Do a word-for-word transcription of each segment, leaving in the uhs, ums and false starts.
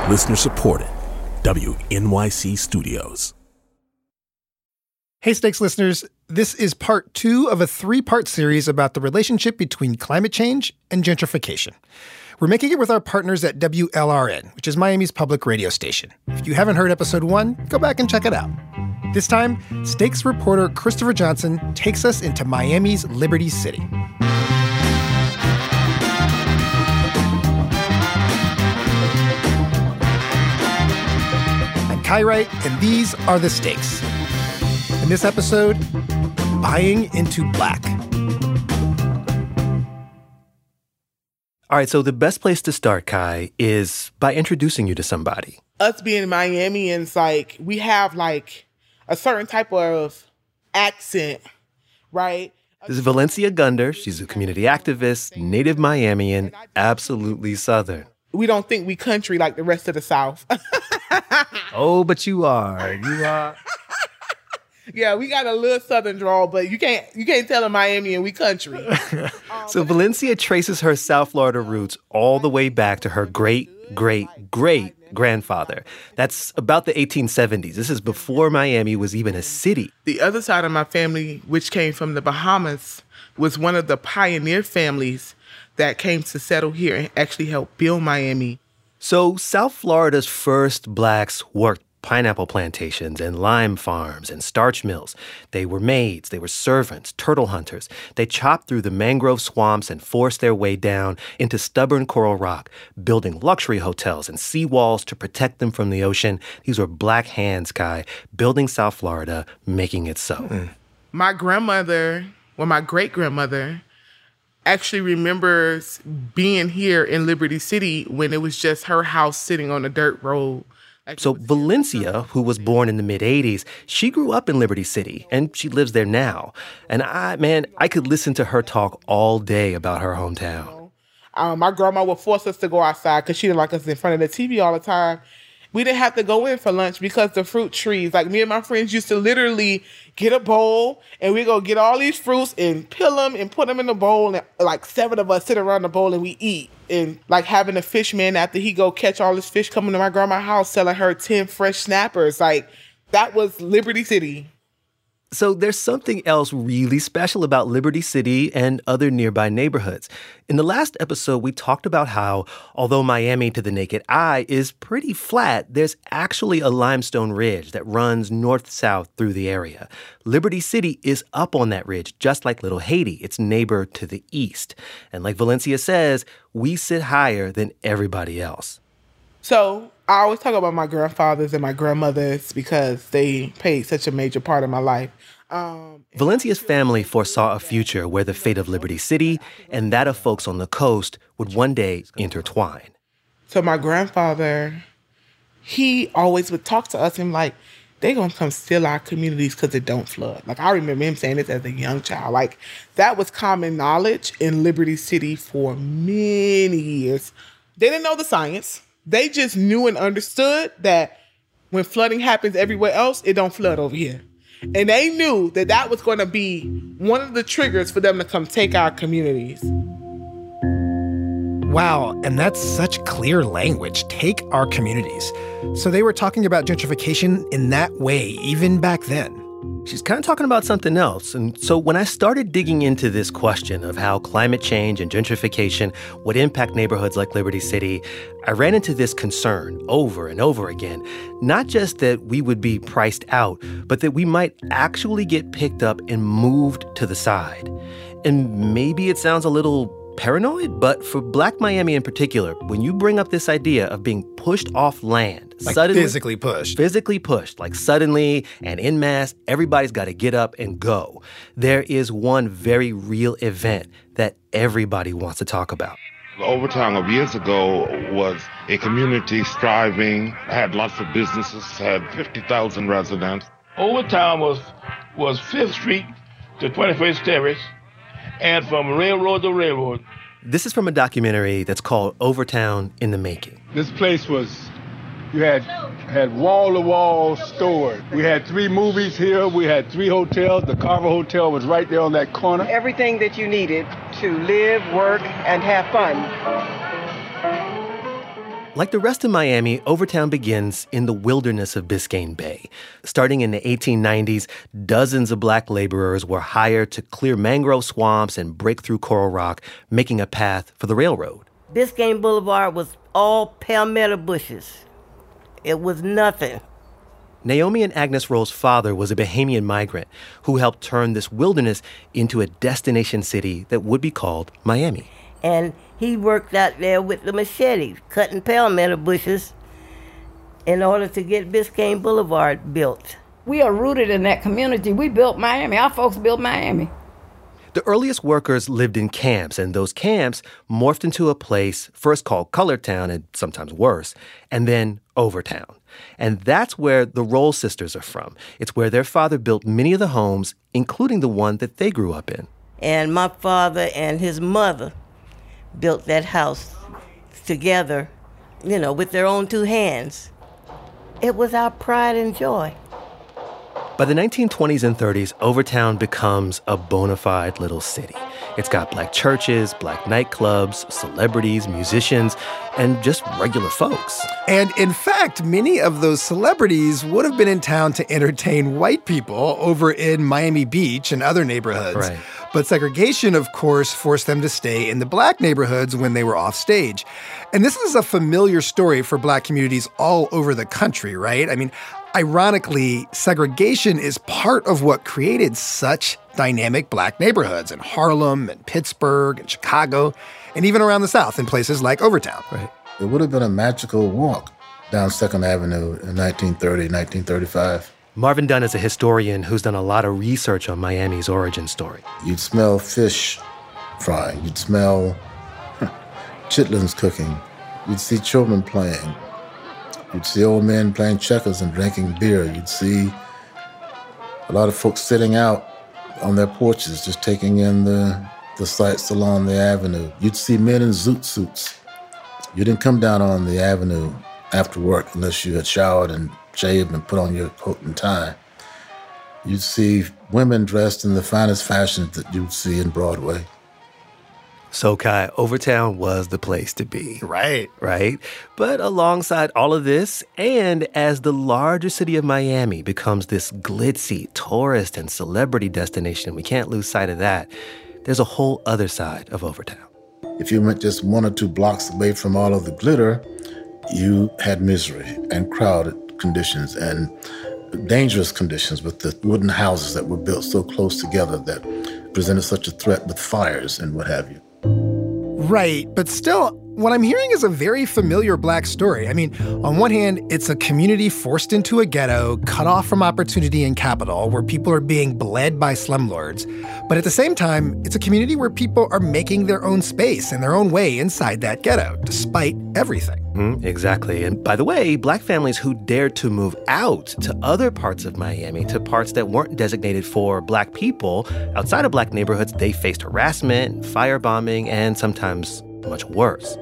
Listener supported. W N Y C Studios. Hey, Stakes listeners. This is part two of a three-part series about the relationship between climate change and gentrification. We're making it with our partners at W L R N, which is Miami's public radio station. If you haven't heard episode one, go back and check it out. This time, Stakes reporter Christopher Johnson takes us into Miami's Liberty City. I'm Kai Wright, and these are the stakes. In this episode, buying into black. All right, so the best place to start, Kai, is by introducing you to somebody. Us being Miamians, like, we have, like, a certain type of accent, right? This is Valencia Gunder. She's a community activist, native Miamian, absolutely Southern. We don't think we country like the rest of the South. Oh, but you are. You are. Yeah, we got a little Southern drawl, but you can't you can't tell a Miamian we country. So Valencia traces her South Florida roots all the way back to her great, great, great grandfather. That's about the eighteen seventies. This is before Miami was even a city. The other side of my family, which came from the Bahamas, was one of the pioneer families that came to settle here and actually help build Miami. So South Florida's first blacks worked pineapple plantations and lime farms and starch mills. They were maids, they were servants, turtle hunters. They chopped through the mangrove swamps and forced their way down into stubborn coral rock, building luxury hotels and seawalls to protect them from the ocean. These were black hands, Kai, building South Florida, making it so. Mm. My grandmother, well, my great-grandmother, actually remembers being here in Liberty City when it was just her house sitting on a dirt road. So Valencia, who was born in the mid-eighties, she grew up in Liberty City, and she lives there now. And I, man, I could listen to her talk all day about her hometown. Um, my grandma would force us to go outside because she didn't like us in front of the T V all the time. We didn't have to go in for lunch because the fruit trees, like me and my friends used to literally get a bowl and we go get all these fruits and peel them and put them in the bowl. And like seven of us sit around the bowl and we eat. And like having a fish man after he go catch all his fish coming to my grandma's house selling her ten fresh snappers. Like that was Liberty City. So there's something else really special about Liberty City and other nearby neighborhoods. In the last episode, we talked about how, although Miami to the naked eye is pretty flat, there's actually a limestone ridge that runs north-south through the area. Liberty City is up on that ridge, just like Little Haiti, its neighbor to the east. And like Valencia says, we sit higher than everybody else. So I always talk about my grandfathers and my grandmothers because they played such a major part of my life. Um, Valencia's family foresaw a future where the fate of Liberty City and that of folks on the coast would one day intertwine. So my grandfather, he always would talk to us and like, they're going to come steal our communities because it don't flood. Like, I remember him saying this as a young child. Like, that was common knowledge in Liberty City for many years. They didn't know the science. They just knew and understood that when flooding happens everywhere else, it don't flood over here. And they knew that that was going to be one of the triggers for them to come take our communities. Wow, and that's such clear language. Take our communities. So they were talking about gentrification in that way, even back then. She's kind of talking about something else. And so when I started digging into this question of how climate change and gentrification would impact neighborhoods like Liberty City, I ran into this concern over and over again. Not just that we would be priced out, but that we might actually get picked up and moved to the side. And maybe it sounds a little paranoid, but for Black Miami in particular, when you bring up this idea of being pushed off land, like suddenly, physically pushed, physically pushed, like suddenly and en masse, everybody's got to get up and go. There is one very real event that everybody wants to talk about. Overtown of years ago was a community striving, had lots of businesses, had fifty thousand residents. Overtown was was Fifth Street to twenty-first Terrace, and from railroad to railroad. This is from a documentary that's called Overtown in the Making. This place was, you had had wall-to-wall stores. We had three movies here. We had three hotels. The Carver Hotel was right there on that corner. Everything that you needed to live, work, and have fun. Like the rest of Miami, Overtown begins in the wilderness of Biscayne Bay. Starting in the eighteen nineties, dozens of black laborers were hired to clear mangrove swamps and break through coral rock, making a path for the railroad. Biscayne Boulevard was all palmetto bushes. It was nothing. Naomi and Agnes Roll's father was a Bahamian migrant who helped turn this wilderness into a destination city that would be called Miami. And he worked out there with the machete, cutting palmetto bushes in order to get Biscayne Boulevard built. We are rooted in that community. We built Miami. Our folks built Miami. The earliest workers lived in camps, and those camps morphed into a place first called Colortown, and sometimes worse, and then Overtown. And that's where the Roll sisters are from. It's where their father built many of the homes, including the one that they grew up in. And my father and his mother built that house together, you know, with their own two hands. It was our pride and joy. By the nineteen twenties and thirties, Overtown becomes a bona fide little city. It's got black churches, black nightclubs, celebrities, musicians, and just regular folks. And in fact, many of those celebrities would have been in town to entertain white people over in Miami Beach and other neighborhoods. Right. But segregation, of course, forced them to stay in the black neighborhoods when they were off stage. And this is a familiar story for black communities all over the country, right? I mean, ironically, segregation is part of what created such dynamic black neighborhoods in Harlem and Pittsburgh and Chicago, and even around the South in places like Overtown. Right. It would have been a magical walk down Second Avenue in nineteen thirty, nineteen thirty-five. Marvin Dunn is a historian who's done a lot of research on Miami's origin story. You'd smell fish frying. You'd smell chitlins cooking. You'd see children playing. You'd see old men playing checkers and drinking beer. You'd see a lot of folks sitting out on their porches just taking in the, the sights along the avenue. You'd see men in zoot suits. You didn't come down on the avenue after work unless you had showered and shaved and put on your coat and tie. You'd see women dressed in the finest fashions that you'd see in Broadway. So, Kai, Overtown was the place to be. Right. Right? But alongside all of this, and as the larger city of Miami becomes this glitzy tourist and celebrity destination, we can't lose sight of that, there's a whole other side of Overtown. If you went just one or two blocks away from all of the glitter, you had misery and crowded conditions and dangerous conditions with the wooden houses that were built so close together that presented such a threat with fires and what have you. Right, but still, what I'm hearing is a very familiar black story. I mean, on one hand, it's a community forced into a ghetto, cut off from opportunity and capital, where people are being bled by slumlords. But at the same time, it's a community where people are making their own space and their own way inside that ghetto, despite everything. Mm, exactly. And by the way, black families who dared to move out to other parts of Miami, to parts that weren't designated for black people, outside of black neighborhoods, they faced harassment, firebombing, and sometimes much worse.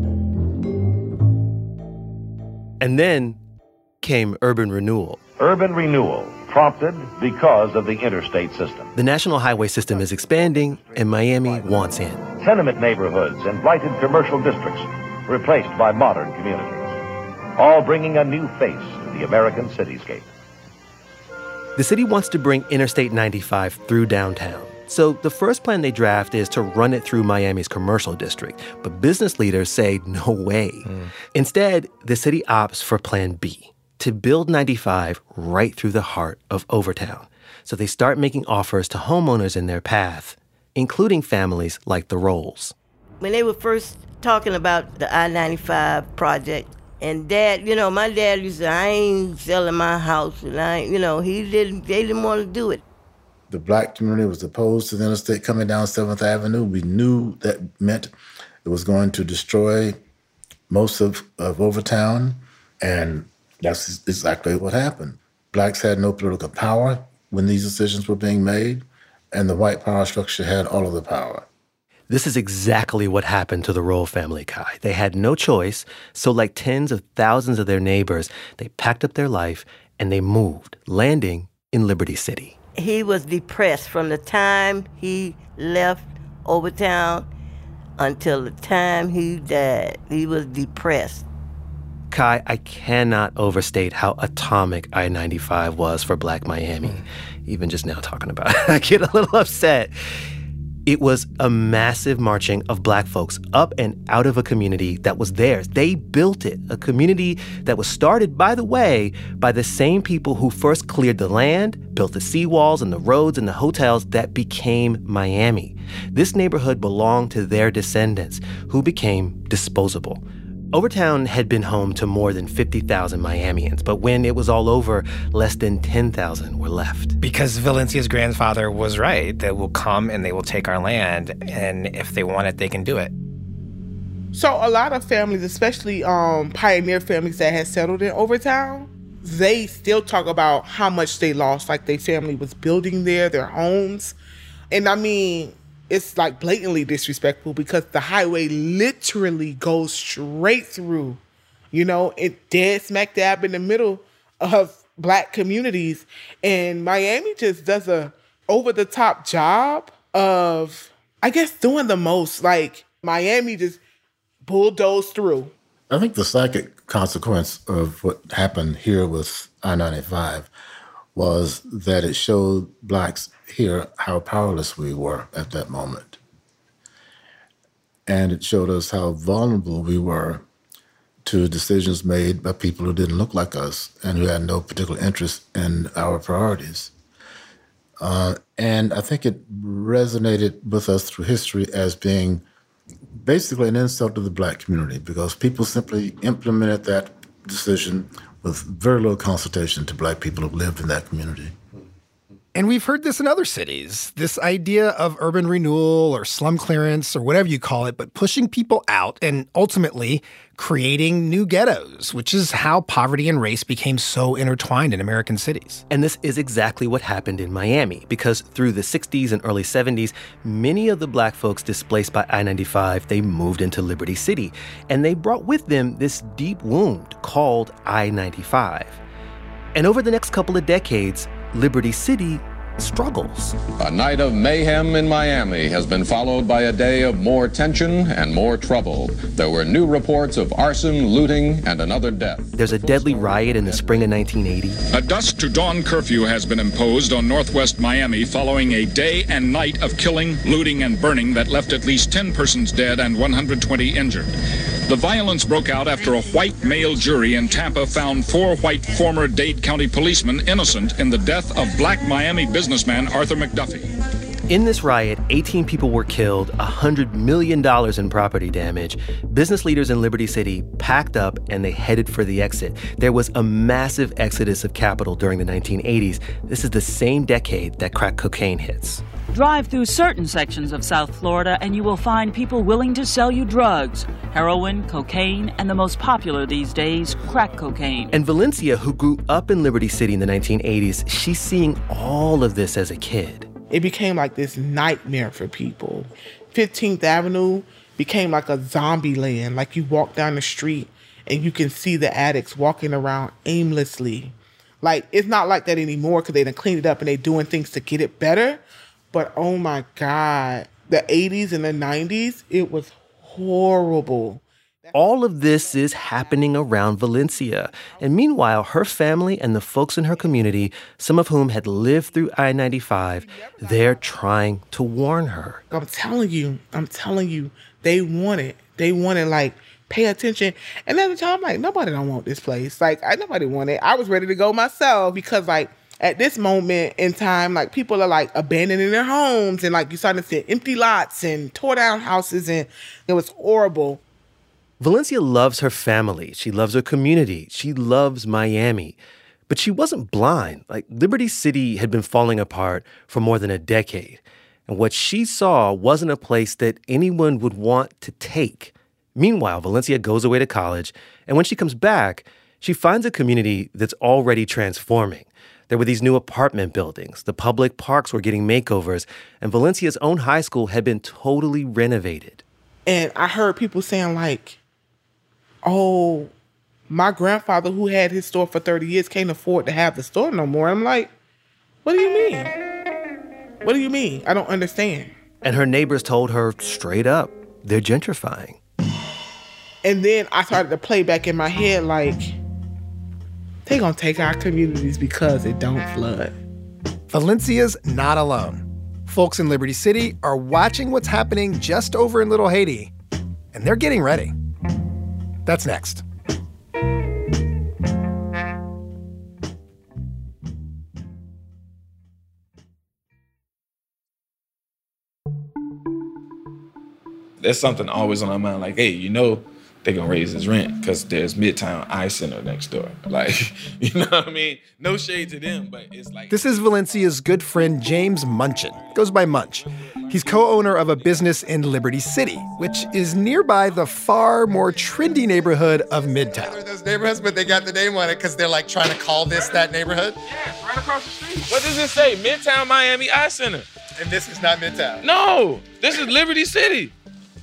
And then came urban renewal. Urban renewal, prompted because of the interstate system. The national highway system is expanding, and Miami wants in. Tenement neighborhoods and blighted commercial districts replaced by modern communities, all bringing a new face to the American cityscape. The city wants to bring Interstate ninety-five through downtown. So the first plan they draft is to run it through Miami's commercial district. But business leaders say no way. Mm. Instead, the city opts for Plan B, to build ninety-five right through the heart of Overtown. So they start making offers to homeowners in their path, including families like the Rolls. When they were first talking about the I ninety-five project, and Dad, you know, my dad used to say, I ain't selling my house, and I, you know, he didn't, they didn't want to do it. The black community was opposed to the interstate coming down seventh Avenue. We knew that meant it was going to destroy most of, of Overtown, and that's exactly what happened. Blacks had no political power when these decisions were being made, and the white power structure had all of the power. This is exactly what happened to the Roll family, Kai. They had no choice, so like tens of thousands of their neighbors, they packed up their life and they moved, landing in Liberty City. He was depressed from the time he left Overtown until the time he died. He was depressed. Kai, I cannot overstate how atomic I ninety-five was for Black Miami. Mm. Even just now talking about it, I get a little upset. It was a massive marching of Black folks up and out of a community that was theirs. They built it, a community that was started, by the way, by the same people who first cleared the land, built the seawalls and the roads and the hotels that became Miami. This neighborhood belonged to their descendants, who became disposable. Overtown had been home to more than fifty thousand Miamians, but when it was all over, less than ten thousand were left. Because Valencia's grandfather was right. They will come and they will take our land, and if they want it, they can do it. So a lot of families, especially um, pioneer families that had settled in Overtown, they still talk about how much they lost, like their family was building there, their homes. And I mean, it's like blatantly disrespectful because the highway literally goes straight through, you know, it dead smack dab in the middle of Black communities. And Miami just does a over-the-top job of, I guess, doing the most. Like, Miami just bulldozed through. I think the psychic consequence of what happened here with I ninety-five was that it showed Blacks here how powerless we were at that moment. And it showed us how vulnerable we were to decisions made by people who didn't look like us and who had no particular interest in our priorities. Uh, and I think it resonated with us through history as being basically an insult to the Black community because people simply implemented that decision with very little consultation to Black people who lived in that community. And we've heard this in other cities, this idea of urban renewal or slum clearance or whatever you call it, but pushing people out and ultimately creating new ghettos, which is how poverty and race became so intertwined in American cities. And this is exactly what happened in Miami, because through the sixties and early seventies, many of the Black folks displaced by I ninety-five, they moved into Liberty City, and they brought with them this deep wound called I ninety-five. And over the next couple of decades, Liberty City struggles. A night of mayhem in Miami has been followed by a day of more tension and more trouble. There were new reports of arson, looting, and another death. There's a deadly riot in the spring of nineteen eighty. A dusk to dawn curfew has been imposed on northwest Miami following a day and night of killing, looting, and burning that left at least ten persons dead and one hundred twenty injured. The violence broke out after a white male jury in Tampa found four white former Dade County policemen innocent in the death of Black Miami businessman Arthur McDuffie. In this riot, eighteen people were killed, one hundred million dollars in property damage. Business leaders in Liberty City packed up and they headed for the exit. There was a massive exodus of capital during the nineteen eighties. This is the same decade that crack cocaine hits. Drive through certain sections of South Florida and you will find people willing to sell you drugs, heroin, cocaine, and the most popular these days, crack cocaine. And Valencia, who grew up in Liberty City in the nineteen eighties, she's seeing all of this as a kid. It became like this nightmare for people. fifteenth Avenue became like a zombie land. Like you walk down the street and you can see the addicts walking around aimlessly. Like it's not like that anymore because they done cleaned it up and they doing things to get it better. But oh my God, the eighties and the nineties, it was horrible. All of this is happening around Valencia. And meanwhile, her family and the folks in her community, some of whom had lived through I ninety-five, they're trying to warn her. I'm telling you, I'm telling you, they want it. They want it, like, pay attention. And at the time, I'm like, nobody don't want this place. Like, I nobody want it. I was ready to go myself because, like, at this moment in time, like, people are, like, abandoning their homes and, like, you're starting to see empty lots and tore down houses, and it was horrible. Valencia loves her family. She loves her community. She loves Miami. But she wasn't blind. Like, Liberty City had been falling apart for more than a decade. And what she saw wasn't a place that anyone would want to take. Meanwhile, Valencia goes away to college, and when she comes back, she finds a community that's already transforming. There were these new apartment buildings. The public parks were getting makeovers, and Valencia's own high school had been totally renovated. And I heard people saying, like, oh, my grandfather who had his store for thirty years can't afford to have the store no more. I'm like, what do you mean? What do you mean? I don't understand. And her neighbors told her straight up, they're gentrifying. And then I started to play back in my head like, they gonna take our communities because it don't flood. Valencia's not alone. Folks in Liberty City are watching what's happening just over in Little Haiti, and they're getting ready. That's next. There's something always on our mind, like, hey, you know they're going to raise his rent because there's Midtown Eye Center next door. Like, you know what I mean? No shade to them, but it's like... This is Valencia's good friend James Munchin. Goes by Munch. He's co-owner of a business in Liberty City, which is nearby the far more trendy neighborhood of Midtown. Those neighborhoods, but they got the name on it because they're like trying to call this that neighborhood? Yeah, it's right across the street. What does it say? Midtown Miami Eye Center. And this is not Midtown? No, this is Liberty City.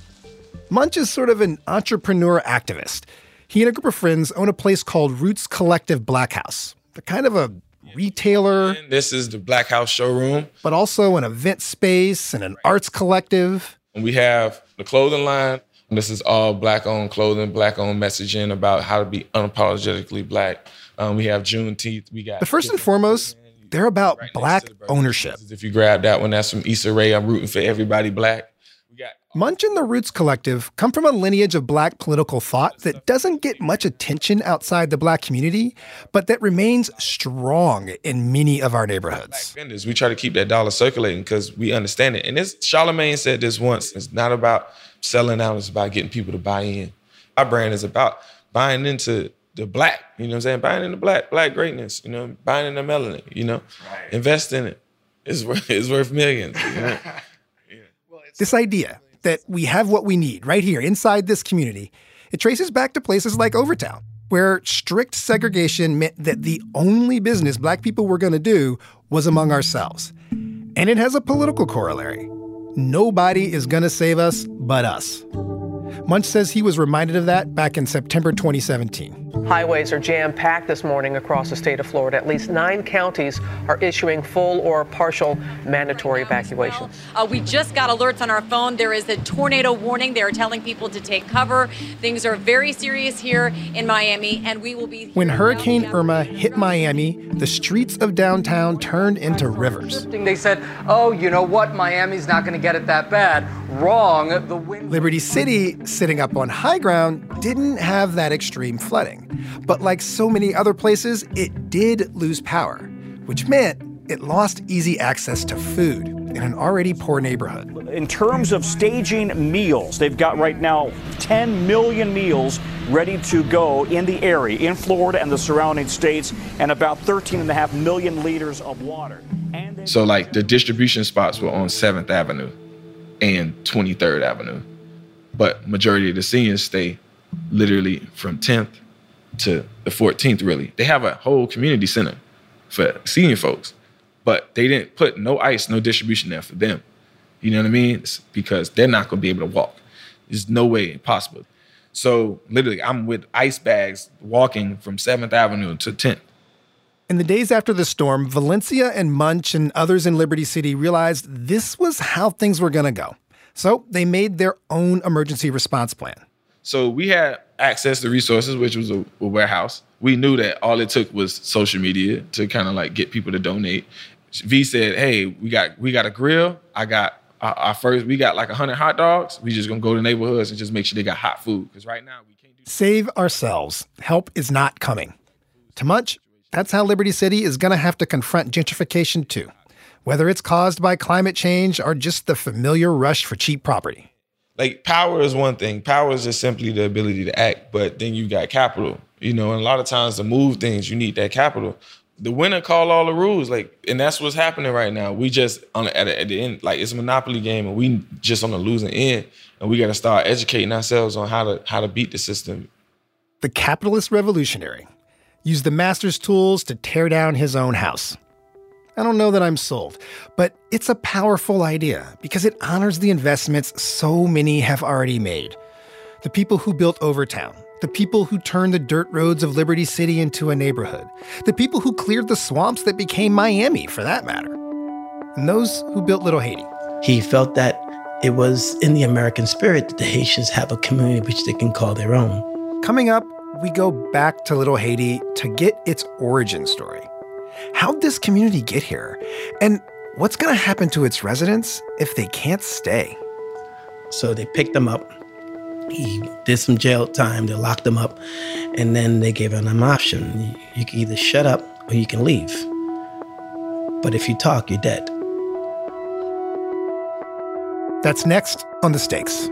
Munch is sort of an entrepreneur activist. He and a group of friends own a place called Roots Collective Black House. They're kind of a retailer. And this is the Black House showroom. But also an event space and an arts collective. And we have the clothing line. This is all Black-owned clothing, Black-owned messaging about how to be unapologetically Black. Um, we have Juneteenth. We got. But first and foremost, they're about right Black ownership. If you grab that one, that's from Issa Rae. I'm rooting for everybody Black. Munch and the Roots Collective come from a lineage of Black political thought that doesn't get much attention outside the Black community, but that remains strong in many of our neighborhoods. Black vendors, we try to keep that dollar circulating because we understand it. And this, Charlamagne said this once, it's not about selling out, it's about getting people to buy in. Our brand is about buying into the Black, you know what I'm saying? Buying into Black, Black greatness, you know, buying into melanin, you know, right. Invest in it. It's worth, it's worth millions, you know? Yeah. This idea that we have what we need right here inside this community, it traces back to places like Overtown, where strict segregation meant that the only business Black people were going to do was among ourselves. And it has a political corollary. Nobody is going to save us but us. Munch says he was reminded of that back in September twenty seventeen. Highways are jam-packed this morning across the state of Florida. At least nine counties are issuing full or partial mandatory evacuations. Uh, we just got alerts on our phone. There is a tornado warning. They are telling people to take cover. Things are very serious here in Miami, and we will be... When Hurricane Irma hit Miami, the streets of downtown turned into rivers. They said, oh, you know what? Miami's not going to get it that bad. Wrong. The wind... Liberty City, sitting up on high ground, didn't have that extreme flooding. But like so many other places, it did lose power, which meant it lost easy access to food in an already poor neighborhood. In terms of staging meals, they've got right now ten million meals ready to go in the area, in Florida and the surrounding states, and about thirteen and a half million liters of water. And so like the distribution spots were on seventh Avenue and twenty-third Avenue. But majority of the seniors stay literally from tenth to the fourteenth, really. They have a whole community center for senior folks, but they didn't put no ice, no distribution there for them. You know what I mean? It's because they're not going to be able to walk. There's no way possible. So literally, I'm with ice bags walking from seventh Avenue to tenth. In the days after the storm, Valencia and Munch and others in Liberty City realized this was how things were going to go. So they made their own emergency response plan. So we had access to resources, which was a, a warehouse. We knew that all it took was social media to kind of like get people to donate. V said, hey, we got we got a grill. I got our, our first, we got like one hundred hot dogs. We just gonna go to neighborhoods and just make sure they got hot food. Because right now we can't do... Save ourselves. Help is not coming. To Munch, that's how Liberty City is gonna have to confront gentrification too. Whether it's caused by climate change or just the familiar rush for cheap property. Like, power is one thing. Power is just simply the ability to act, but then you got capital, you know, and a lot of times to move things, you need that capital. The winner call all the rules, like, and that's what's happening right now. We just, on the, at, the, at the end, like, it's a monopoly game, and we just on the losing end, and we got to start educating ourselves on how to how to beat the system. The capitalist revolutionary used the master's tools to tear down his own house. I don't know that I'm sold, but it's a powerful idea because it honors the investments so many have already made. The people who built Overtown, the people who turned the dirt roads of Liberty City into a neighborhood, the people who cleared the swamps that became Miami, for that matter, and those who built Little Haiti. He felt that It was in the American spirit that the Haitians have a community which they can call their own. Coming up, we go back to Little Haiti to get its origin story. How'd this community get here? And what's going to happen to its residents if they can't stay? So they picked him up. He did some jail time. They locked him up. And then they gave him an option. You, you can either shut up or you can leave. But if you talk, you're dead. That's next on The Stakes.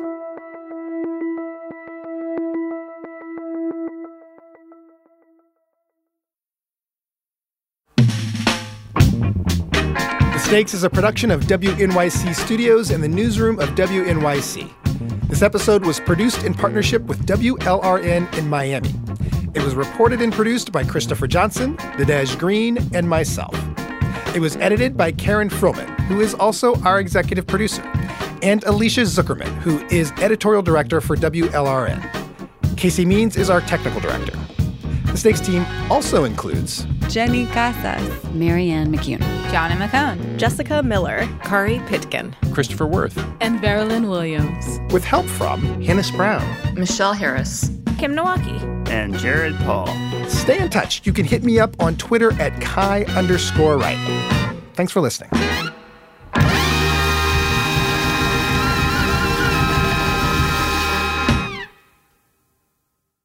The Stakes is a production of W N Y C Studios and the newsroom of W N Y C. This episode was produced in partnership with W L R N in Miami. It was reported and produced by Christopher Johnson, Nadej Green, and myself. It was edited by Karen Frillman, who is also our executive producer, and Alicia Zuckerman, who is editorial director for W L R N. Casey Means is our technical director. The Stakes team also includes Jenny Casas, Marianne McCune, Johnny McCone, Jessica Miller, Kari Pitkin, Christopher Worth, and Marilyn Williams. With help from Hannes Brown, Michelle Harris, Kim Nowaki, and Jared Paul. Stay in touch. You can hit me up on Twitter at Kai underscore Wright. Thanks for listening.